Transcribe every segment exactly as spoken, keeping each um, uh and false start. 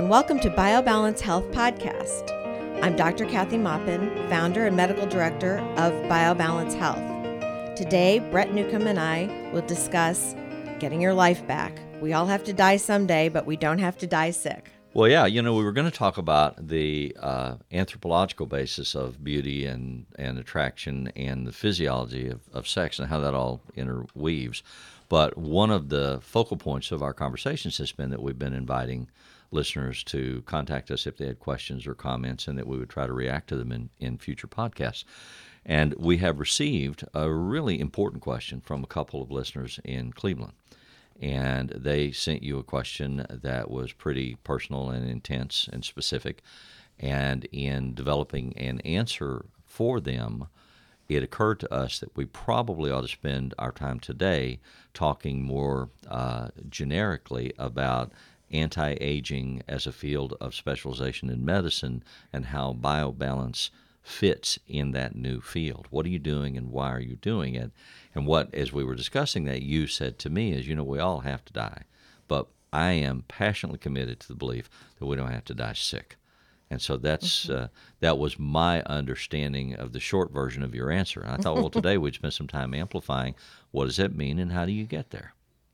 and welcome to BioBalance Health Podcast. I'm Doctor Kathy Maupin, founder and medical director of BioBalance Health. Today, Brett Newcomb and I will discuss getting your life back. We all have to die someday, but we don't have to die sick. Well, yeah, you know, we were going to talk about the uh, anthropological basis of beauty and, and attraction and the physiology of, of sex and how that all interweaves. But one of the focal points of our conversations has been that we've been inviting listeners to contact us if they had questions or comments, and that we would try to react to them in, in future podcasts. And we have received a really important question from a couple of listeners in Cleveland. And they sent you a question that was pretty personal and intense and specific. And in developing an answer for them, it occurred to us that we probably ought to spend our time today talking more uh, generically about anti-aging as a field of specialization in medicine and how BioBalance fits in that new field. What are you doing and why are you doing it? And what, as we were discussing that, you said to me is, you know, we all have to die, but I am passionately committed to the belief that we don't have to die sick. And so that's mm-hmm. uh, that was my understanding of the short version of your answer. And I thought, well, today we'd spend some time amplifying what does that mean and how do you get there?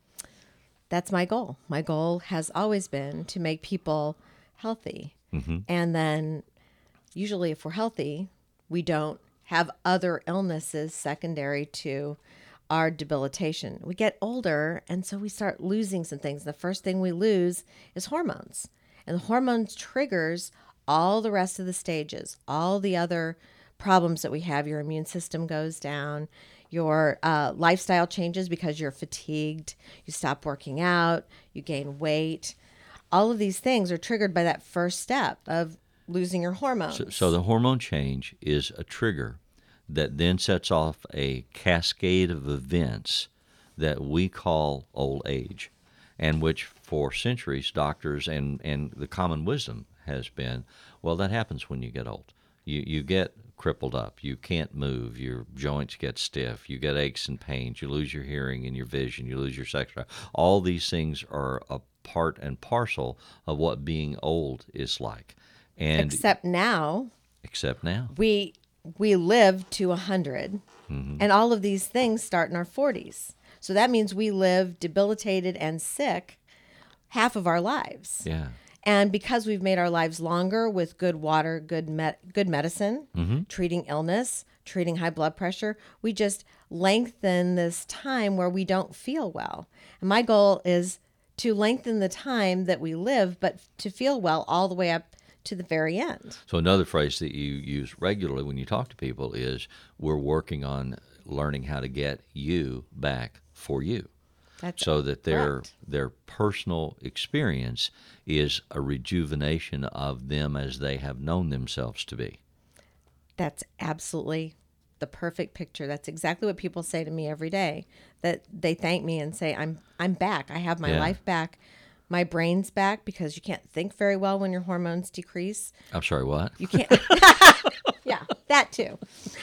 That's my goal. My goal has always been to make people healthy. Mm-hmm. And then usually if we're healthy, we don't have other illnesses secondary to our debilitation. We get older, and so we start losing some things. The first thing we lose is hormones. And the hormones triggers all the rest of the stages, all the other problems that we have. Your immune system goes down, your uh, lifestyle changes because you're fatigued, you stop working out, you gain weight. All of these things are triggered by that first step of losing your hormones. So, so the hormone change is a trigger that then sets off a cascade of events that we call old age, and which for centuries doctors and, and the common wisdom has been, well, that happens when you get old. You you get crippled up. You can't move. Your joints get stiff. You get aches and pains. You lose your hearing and your vision. You lose your sex drive. All these things are a part and parcel of what being old is like. And except now. Except now. We we live to one hundred, mm-hmm. and all of these things start in our forties. So that means we live debilitated and sick half of our lives. Yeah. And because we've made our lives longer with good water, good med- good medicine, mm-hmm. treating illness, treating high blood pressure, we just lengthen this time where we don't feel well. And my goal is to lengthen the time that we live, but to feel well all the way up to the very end. So another phrase that you use regularly when you talk to people is, we're working on learning how to get you back for you. That's so that their correct. their personal experience is a rejuvenation of them as they have known themselves to be. That's absolutely the perfect picture. That's exactly what people say to me every day, that they thank me and say, I'm I'm back. I have my yeah. life back. My brain's back, because you can't think very well when your hormones decrease. I'm sorry, what? You can't. Yeah, that too.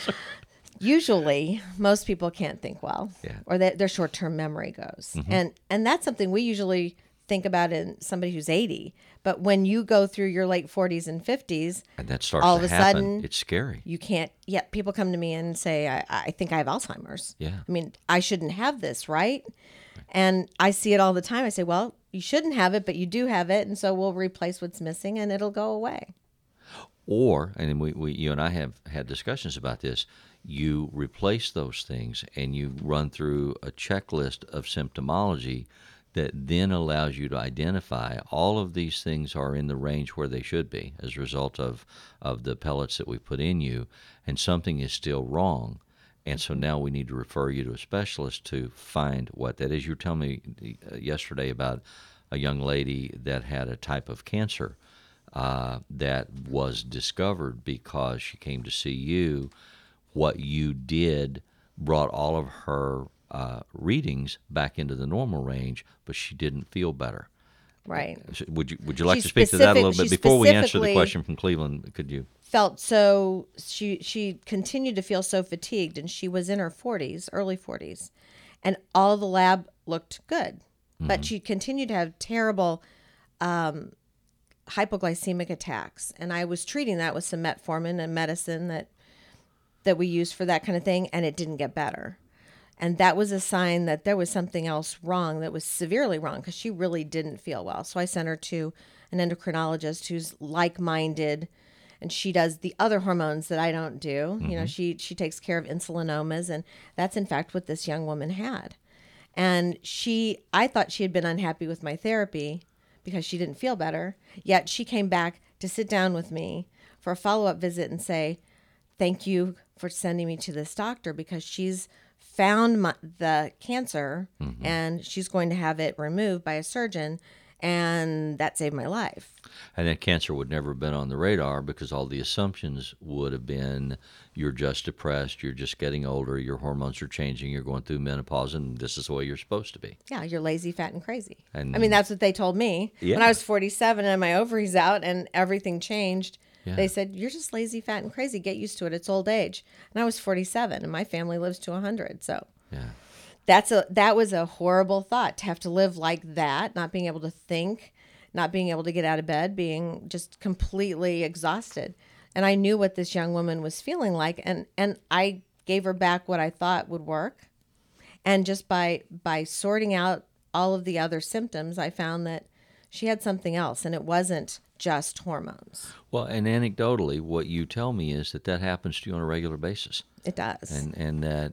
Usually, most people can't think well, yeah. or that their short-term memory goes. Mm-hmm. And and that's something we usually think about in somebody who's eighty. But when you go through your late forties and fifties, and that starts all to of a happen, sudden, it's scary. You can't, yeah, people come to me and say, I, I think I have Alzheimer's. Yeah. I mean, I shouldn't have this, right? And I see it all the time. I say, well, you shouldn't have it, but you do have it, and so we'll replace what's missing, and it'll go away. Or, and we, we you and I have had discussions about this, you replace those things and you run through a checklist of symptomology that then allows you to identify all of these things are in the range where they should be as a result of, of the pellets that we put in you, and something is still wrong. And so now we need to refer you to a specialist to find what that is. You were telling me yesterday about a young lady that had a type of cancer uh, that was discovered because she came to see you. What you did brought all of her uh, readings back into the normal range, but she didn't feel better. Right. Would you Would you like She to speak to that a little bit she before we answer the specifically question from Cleveland? Could you? Felt so she she continued to feel so fatigued, and she was in her forties, early forties, and all the lab looked good, mm-hmm. but she continued to have terrible um, hypoglycemic attacks, and I was treating that with some metformin and medicine that that we use for that kind of thing, and it didn't get better. And that was a sign that there was something else wrong, that was severely wrong, because she really didn't feel well. So I sent her to an endocrinologist who's like-minded, and she does the other hormones that I don't do. Mm-hmm. You know, she she takes care of insulinomas, and that's in fact what this young woman had. And she, I thought she had been unhappy with my therapy because she didn't feel better. Yet she came back to sit down with me for a follow-up visit and say, thank you for sending me to this doctor, because she's found my, the cancer mm-hmm. and she's going to have it removed by a surgeon, and that saved my life. And that cancer would never have been on the radar because all the assumptions would have been you're just depressed, you're just getting older, your hormones are changing, you're going through menopause, and this is the way you're supposed to be. Yeah, you're lazy, fat, and crazy. And, I mean, that's what they told me. Yeah. When I was forty-seven and my ovaries out and everything changed, yeah. they said, you're just lazy, fat, and crazy. Get used to it. It's old age. And I was forty-seven, and my family lives to one hundred, so... Yeah. That's a that was a horrible thought, to have to live like that, not being able to think, not being able to get out of bed, being just completely exhausted. And I knew what this young woman was feeling like, and, and I gave her back what I thought would work. And just by by sorting out all of the other symptoms, I found that she had something else, and it wasn't just hormones. Well, and anecdotally, what you tell me is that that happens to you on a regular basis. It does. And and that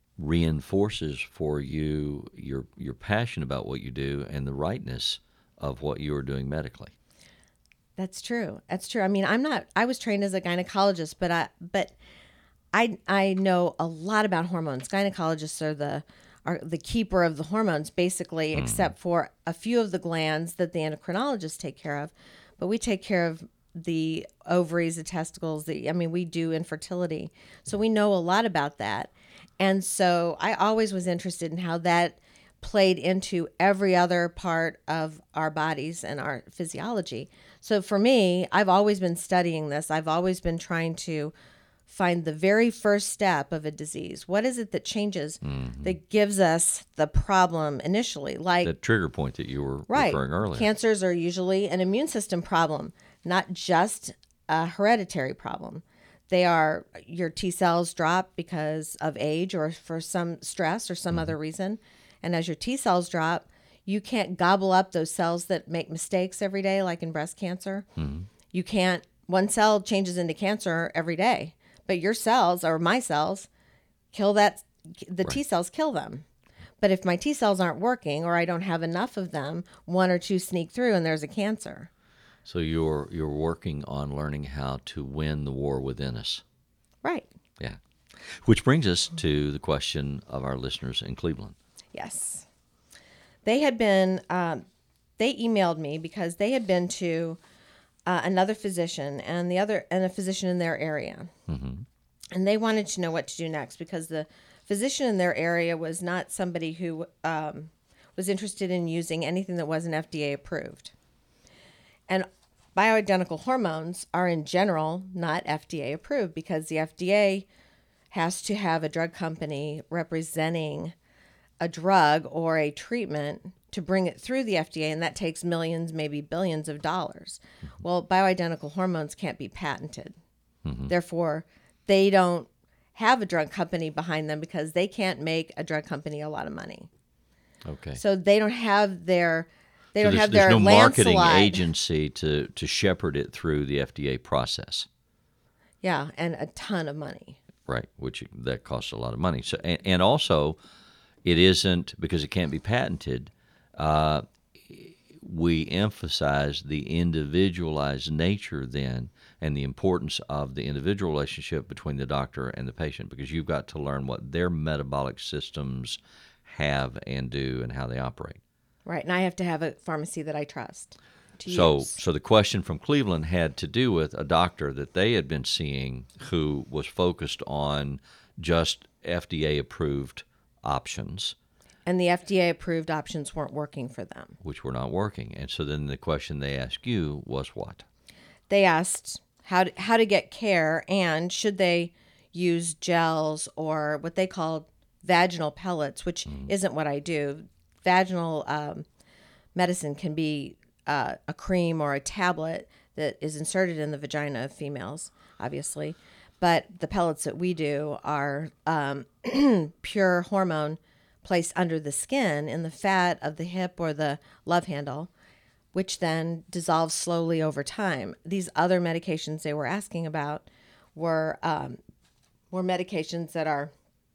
reinforces for you your your passion about what you do and the rightness of what you are doing medically. That's true. That's true. I mean, I'm not, I was trained as a gynecologist, but I, but I, I know a lot about hormones. Gynecologists are the, are the keeper of the hormones, basically, mm. except for a few of the glands that the endocrinologists take care of. But we take care of the ovaries, the testicles, the, I mean, we do infertility. So we know a lot about that. And so I always was interested in how that played into every other part of our bodies and our physiology. So for me, I've always been studying this. I've always been trying to find the very first step of a disease. What is it that changes, mm-hmm. that gives us the problem initially? Like the trigger point that you were right, referring earlier. Cancers are usually an immune system problem, not just a hereditary problem. They are, your T cells drop because of age or for some stress or some mm-hmm. other reason. And as your T cells drop, you can't gobble up those cells that make mistakes every day, like in breast cancer. Mm-hmm. You can't, one cell changes into cancer every day, but your cells, or my cells, kill that, the right. T cells kill them. But if my T cells aren't working, or I don't have enough of them, one or two sneak through and there's a cancer. So you're you're working on learning how to win the war within us. Right. Yeah. Which brings us to the question of our listeners in Cleveland. Yes. They had been, um, they emailed me because they had been to uh, another physician and the other and a physician in their area. Mm-hmm. And they wanted to know what to do next, because the physician in their area was not somebody who um, was interested in using anything that wasn't F D A approved. And bioidentical hormones are in general not F D A approved, because the F D A has to have a drug company representing a drug or a treatment to bring it through the F D A, and that takes millions, maybe billions of dollars. Mm-hmm. Well, bioidentical hormones can't be patented. Mm-hmm. Therefore, they don't have a drug company behind them, because they can't make a drug company a lot of money. Okay. So they don't have their They so don't have there's their no marketing landslide. agency to, to shepherd it through the F D A process. Yeah, and a ton of money. Right, which that costs a lot of money. So, and, and also, it isn't, because it can't be patented, uh, we emphasize the individualized nature then, and the importance of the individual relationship between the doctor and the patient, because you've got to learn what their metabolic systems have and do and how they operate. Right, and I have to have a pharmacy that I trust to so, use. So the question from Cleveland had to do with a doctor that they had been seeing who was focused on just F D A-approved options. And the F D A-approved options weren't working for them. Which were not working. And so then the question they asked you was what? They asked how to, how to get care, and should they use gels or what they called vaginal pellets, which mm. isn't what I do. Vaginal um, medicine can be uh, a cream or a tablet that is inserted in the vagina of females, obviously. But the pellets that we do are um, pure hormone placed under the skin in the fat of the hip or the love handle, which then dissolves slowly over time. These other medications they were asking about were um, were medications that are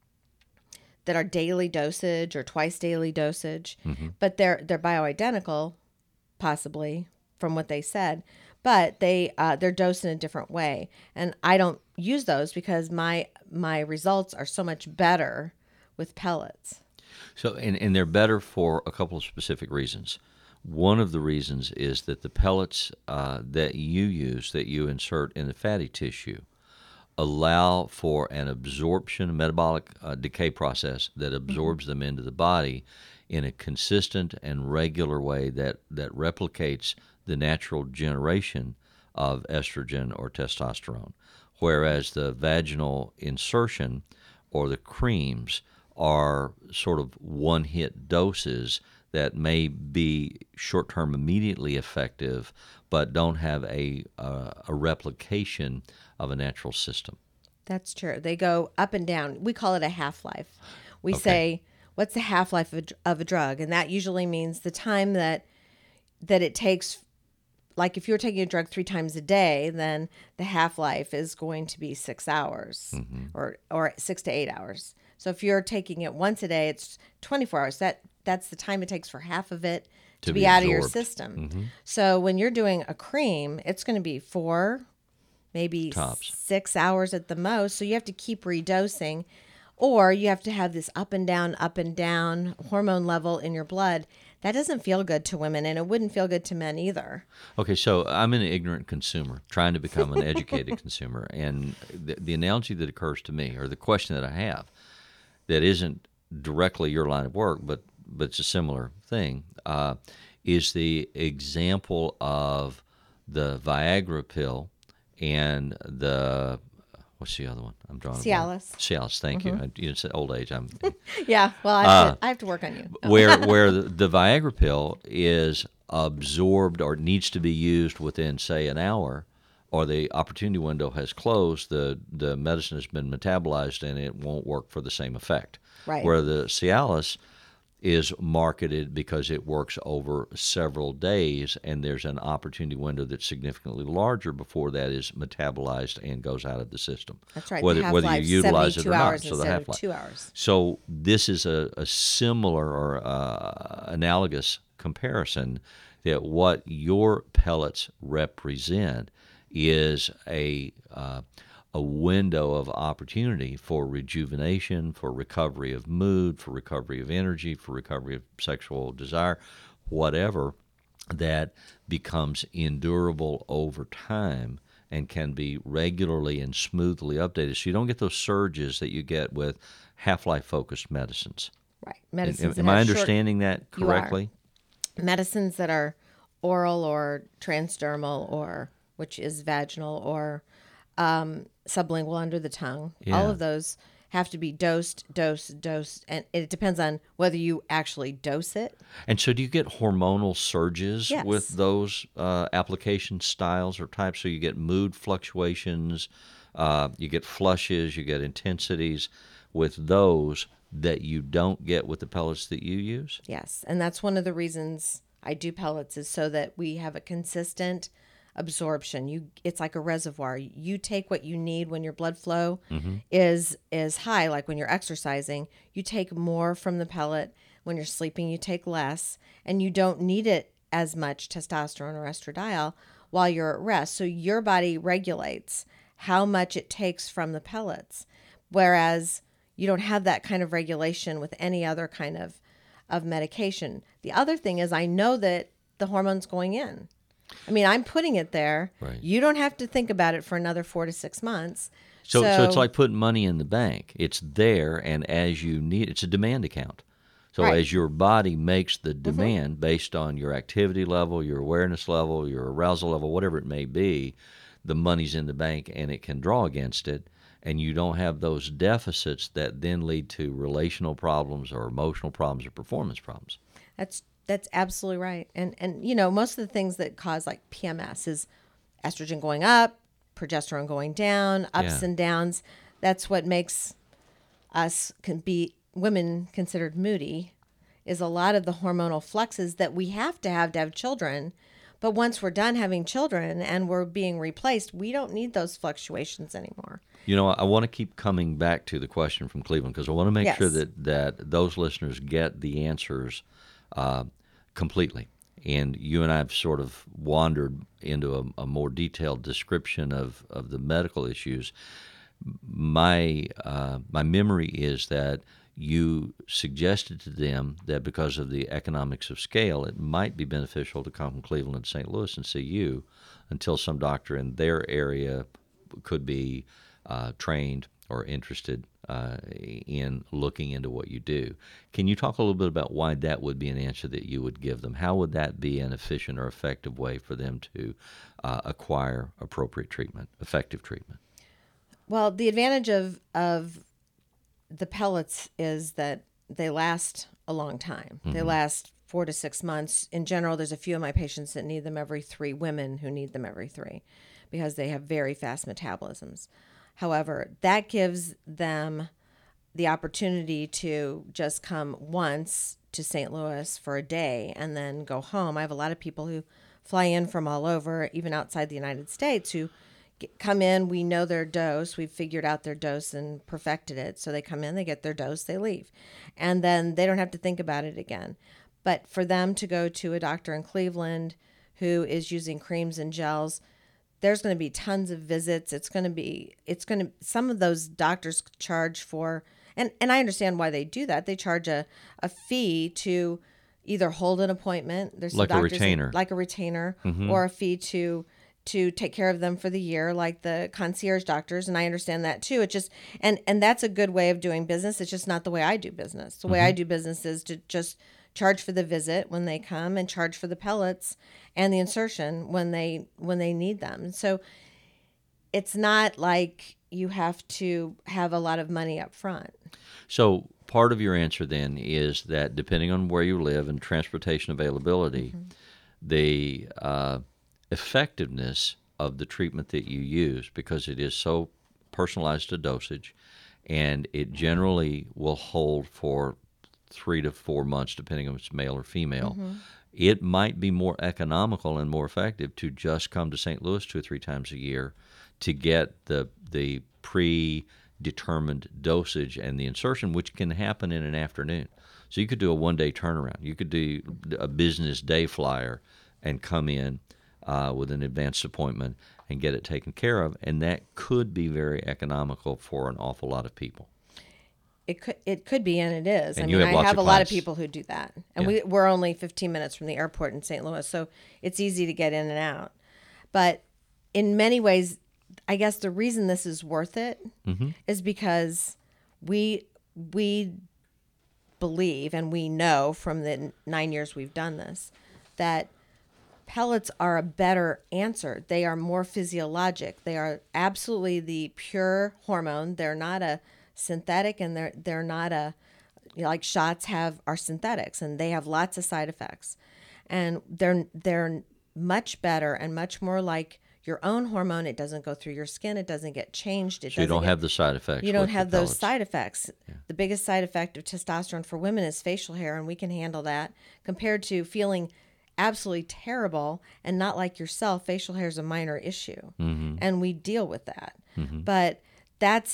that are daily dosage or twice daily dosage, mm-hmm. but they're they're bioidentical, possibly from what they said, but they uh, they're dosed in a different way, and I don't use those because my my results are so much better with pellets. So and and they're better for a couple of specific reasons. One of the reasons is that the pellets uh, that you use, that you insert in the fatty tissue, allow for an absorption, a metabolic uh, decay process that absorbs mm-hmm. them into the body in a consistent and regular way that, that replicates the natural generation of estrogen or testosterone, whereas the vaginal insertion or the creams are sort of one-hit doses that may be short-term immediately effective but don't have a uh, a replication of a natural system. That's true. They go up and down. We call it a half-life. We Okay. say, what's the half-life of a, of a drug? And that usually means the time that that it takes. Like if you're taking a drug three times a day, then the half-life is going to be six hours mm-hmm. or or six to eight hours. So if you're taking it once a day, it's twenty-four hours. That that's the time it takes for half of it to, to be, be out of your system. Mm-hmm. So when you're doing a cream, it's going to be four, maybe Tops. six hours at the most. So you have to keep redosing, or you have to have this up and down, up and down hormone level in your blood. That doesn't feel good to women, and it wouldn't feel good to men either. Okay, so I'm an ignorant consumer trying to become an educated consumer, and the, the analogy that occurs to me, or the question that I have, that isn't directly your line of work, but but it's a similar thing, uh, is the example of the Viagra pill and the, what's the other one? I'm drawing a blank. Cialis. Cialis, thank mm-hmm. you. You said old age. I'm. Yeah, well, I have, uh, to, I have to work on you. Oh. where where the, the Viagra pill is absorbed or needs to be used within, say, an hour, or the opportunity window has closed, the, the medicine has been metabolized and it won't work for the same effect. Right. Where the Cialis is marketed because it works over several days, and there's an opportunity window that's significantly larger before that is metabolized and goes out of the system. That's right. Whether, the whether you utilize it or not. So the half half-life. Two hours. So this is a, a similar or uh, analogous comparison that what your pellets represent is a uh, a window of opportunity for rejuvenation, for recovery of mood, for recovery of energy, for recovery of sexual desire, whatever, that becomes endurable over time and can be regularly and smoothly updated. So you don't get those surges that you get with half-life focused medicines. Right. Medicines. Am, am I understanding short, that correctly? Medicines that are oral or transdermal, or which is vaginal, or um, sublingual under the tongue. Yeah. All of those have to be dosed, dosed, dosed, and it depends on whether you actually dose it. And so do you get hormonal surges yes. with those uh, application styles or types? So you get mood fluctuations, uh, you get flushes, you get intensities with those that you don't get with the pellets that you use? Yes, and that's one of the reasons I do pellets, is so that we have a consistent absorption. You, it's like a reservoir. You take what you need when your blood flow mm-hmm. is is high, like when you're exercising. You take more from the pellet. When you're sleeping, you take less, and you don't need it as much testosterone or estradiol while you're at rest. So your body regulates how much it takes from the pellets, whereas you don't have that kind of regulation with any other kind of of medication. The other thing is, I know that the hormone's going in. I mean, I'm putting it there. Right. You don't have to think about it for another four to six months. So, so, so it's like putting money in the bank. It's there, and as you need, it's a demand account. So right. as your body makes the demand mm-hmm. based on your activity level, your awareness level, your arousal level, whatever it may be, the money's in the bank, and it can draw against it. And you don't have those deficits that then lead to relational problems or emotional problems or performance problems. That's That's absolutely right. And and you know, most of the things that cause like P M S is estrogen going up, progesterone going down, ups Yeah. and downs. That's what makes us can be women considered moody, is a lot of the hormonal fluxes that we have to have to have children. But once we're done having children and we're being replaced, we don't need those fluctuations anymore. You know, I want to keep coming back to the question from Cleveland because I want to make Yes. sure that, that those listeners get the answers uh, completely. And you and I have sort of wandered into a, a more detailed description of, of the medical issues. My uh, my memory is that you suggested to them that because of the economics of scale, it might be beneficial to come from Cleveland to Saint Louis and see you until some doctor in their area could be uh, trained or interested uh, in looking into what you do. Can you talk a little bit about why that would be an answer that you would give them? How would that be an efficient or effective way for them to uh, acquire appropriate treatment, effective treatment? Well, the advantage of of the pellets is that they last a long time. Mm-hmm. They last four to six months. In general, there's a few of my patients that need them every three, women who need them every three, because they have very fast metabolisms. However, that gives them the opportunity to just come once to Saint Louis for a day and then go home. I have a lot of people who fly in from all over, even outside the United States, who get, come in. We know their dose. We've figured out their dose and perfected it. So they come in, they get their dose, they leave. And then they don't have to think about it again. But for them to go to a doctor in Cleveland who is using creams and gels, there's going to be tons of visits. It's going to be, it's going to, some of those doctors charge for, and, and I understand why they do that. They charge a, a fee to either hold an appointment. There's some like a doctors retainer, that, like a retainer, mm-hmm. or a fee to, to take care of them for the year, like the concierge doctors. And I understand that too. It just, and, and that's a good way of doing business. It's just not the way I do business. The way mm-hmm. I do business is to just charge for the visit when they come and charge for the pellets and the insertion when they when they need them. So it's not like you have to have a lot of money up front. So part of your answer then is that depending on where you live and transportation availability, mm-hmm. the uh, effectiveness of the treatment that you use, because it is so personalized to dosage, and it generally will hold for three to four months, depending on if it's male or female, mm-hmm. it might be more economical and more effective to just come to Saint Louis two or three times a year to get the the predetermined dosage and the insertion, which can happen in an afternoon. So you could do a one-day turnaround. You could do a business day flyer and come in uh, with an advanced appointment and get it taken care of, and that could be very economical for an awful lot of people. It could it could be, and it is. And I you mean, have I lots have of a lot of clients. people who do that, and Yeah. we we're only fifteen minutes from the airport in Saint Louis, so it's easy to get in and out. But in many ways, I guess the reason this is worth it mm-hmm. is because we we believe, and we know from the nine years we've done this, that pellets are a better answer. They are more physiologic. They are absolutely the pure hormone. They're not a synthetic, and they're they're not a, you know, like shots have are synthetics, and they have lots of side effects, and they're they're much better and much more like your own hormone. It doesn't go through your skin. It doesn't get changed. It So you doesn't don't get, have the side effects. You don't with the have those pellets. side effects. Yeah. The biggest side effect of testosterone for women is facial hair, and we can handle that, compared to feeling absolutely terrible and not like yourself. Facial hair is a minor issue, mm-hmm. and we deal with that. Mm-hmm. But that's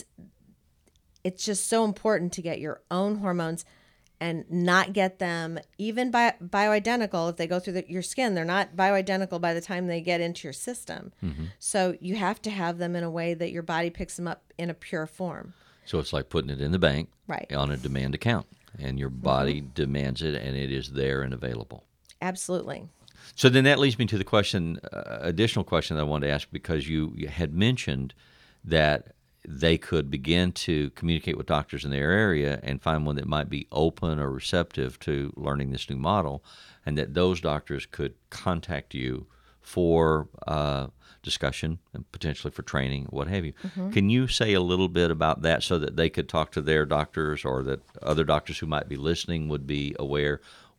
it's just so important to get your own hormones and not get them even bio, bioidentical. If they go through the, your skin, they're not bioidentical by the time they get into your system. Mm-hmm. So you have to have them in a way that your body picks them up in a pure form. So it's like putting it in the bank, right, on a demand account, and your body mm-hmm. demands it, and it is there and available. Absolutely. So then that leads me to the question, uh, additional question that I wanted to ask, because you, you had mentioned that they could begin to communicate with doctors in their area and find one that might be open or receptive to learning this new model, and that those doctors could contact you for uh, discussion and potentially for training, what have you. Mm-hmm. Can you say a little bit about that so that they could talk to their doctors, or that other doctors who might be listening would be aware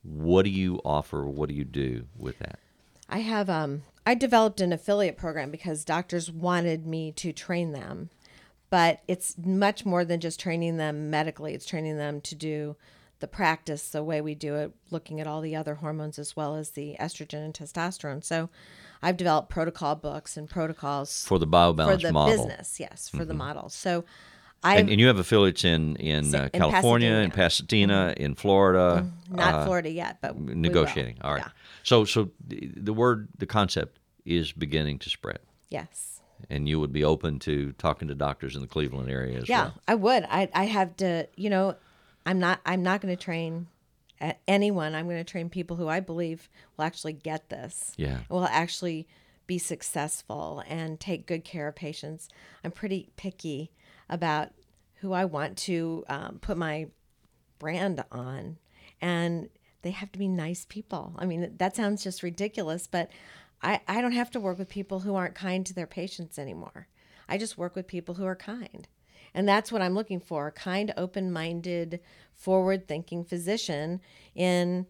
What do you offer? What do you do with that? I have um I developed an affiliate program because doctors wanted me to train them. But it's much more than just training them medically. It's training them to do the practice the way we do it, looking at all the other hormones as well as the estrogen and testosterone. So I've developed protocol books and protocols for the biobalance for the model. business, yes, for mm-hmm. the model. So I and, and you have affiliates in in, uh, in California, Pasadena. in Pasadena, mm-hmm. in Florida. Mm-hmm. Not uh, Florida yet, but negotiating. We will. All right. Yeah. So so the, the word, the concept is beginning to spread. Yes. And you would be open to talking to doctors in the Cleveland area as yeah, well. Yeah, I would. I I have to, you know, I'm not I'm not going to train anyone. I'm going to train people who I believe will actually get this. Yeah. Will actually be successful and take good care of patients. I'm pretty picky about who I want to um, put my brand on, and they have to be nice people. I mean, that sounds just ridiculous, but I, I don't have to work with people who aren't kind to their patients anymore. I just work with people who are kind. And that's what I'm looking for, a kind, open-minded, forward-thinking physician in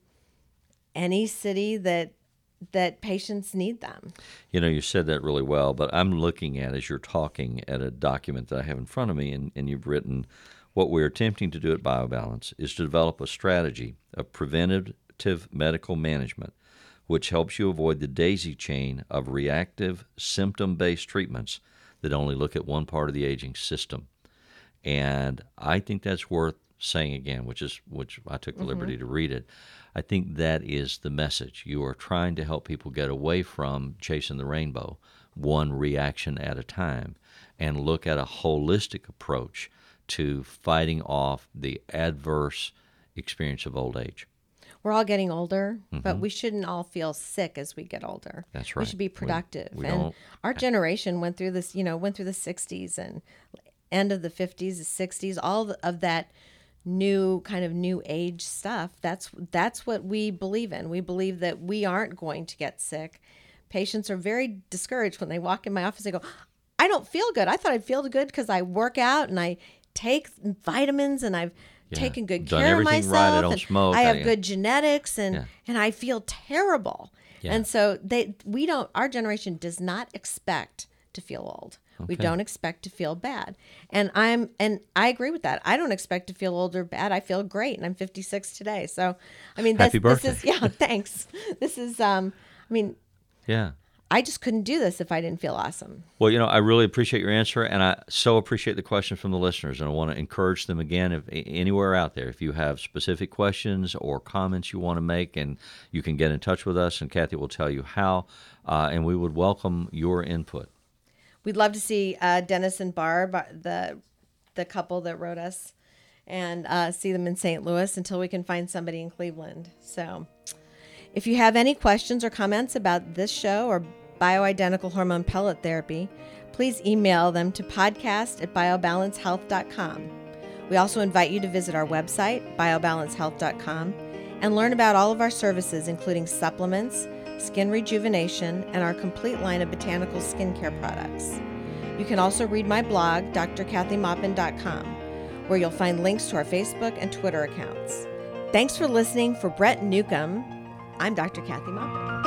any city that that patients need them. You know, you said that really well, but I'm looking at, as you're talking, at a document that I have in front of me, and, and you've written, what we're attempting to do at BioBalance is to develop a strategy of preventative medical management which helps you avoid the daisy chain of reactive, symptom-based treatments that only look at one part of the aging system. And I think that's worth saying again, which is which I took the mm-hmm. liberty to read it. I think that is the message. You are trying to help people get away from chasing the rainbow, one reaction at a time, and look at a holistic approach to fighting off the adverse experience of old age. We're all getting older, mm-hmm. but we shouldn't all feel sick as we get older. That's right. We should be productive. We, we and don't... our generation went through this, you know, went through the sixties and end of the fifties, the sixties, all of that new kind of new age stuff. That's that's what we believe in. We believe that we aren't going to get sick. Patients are very discouraged when they walk in my office. They go, I don't feel good. I thought I'd feel good because I work out and I take vitamins and I've yeah. taken good Done care of everything myself. Right. I don't smoke. I have I, good genetics and, yeah. and I feel terrible. Yeah. And so they we don't our generation does not expect to feel old. Okay. We don't expect to feel bad. And I'm and I agree with that. I don't expect to feel old or bad. I feel great and I'm fifty-six today. So I mean this, Happy birthday. this is yeah, thanks. This is um I mean Yeah. I just couldn't do this if I didn't feel awesome. Well, you know, I really appreciate your answer, and I so appreciate the questions from the listeners, and I want to encourage them again, if anywhere out there, if you have specific questions or comments you want to make, and you can get in touch with us, and Kathy will tell you how, uh, and we would welcome your input. We'd love to see uh, Dennis and Barb, the the couple that wrote us, and uh, see them in Saint Louis until we can find somebody in Cleveland. So if you have any questions or comments about this show or bioidentical hormone pellet therapy, please email them to podcast at biobalance health dot com. We also invite you to visit our website, biobalance health dot com, and learn about all of our services, including supplements, skin rejuvenation, and our complete line of botanical skincare products. You can also read my blog, d r kathy maupin dot com, where you'll find links to our Facebook and Twitter accounts. Thanks for listening. For Brett Newcomb, I'm Doctor Kathy Maupin.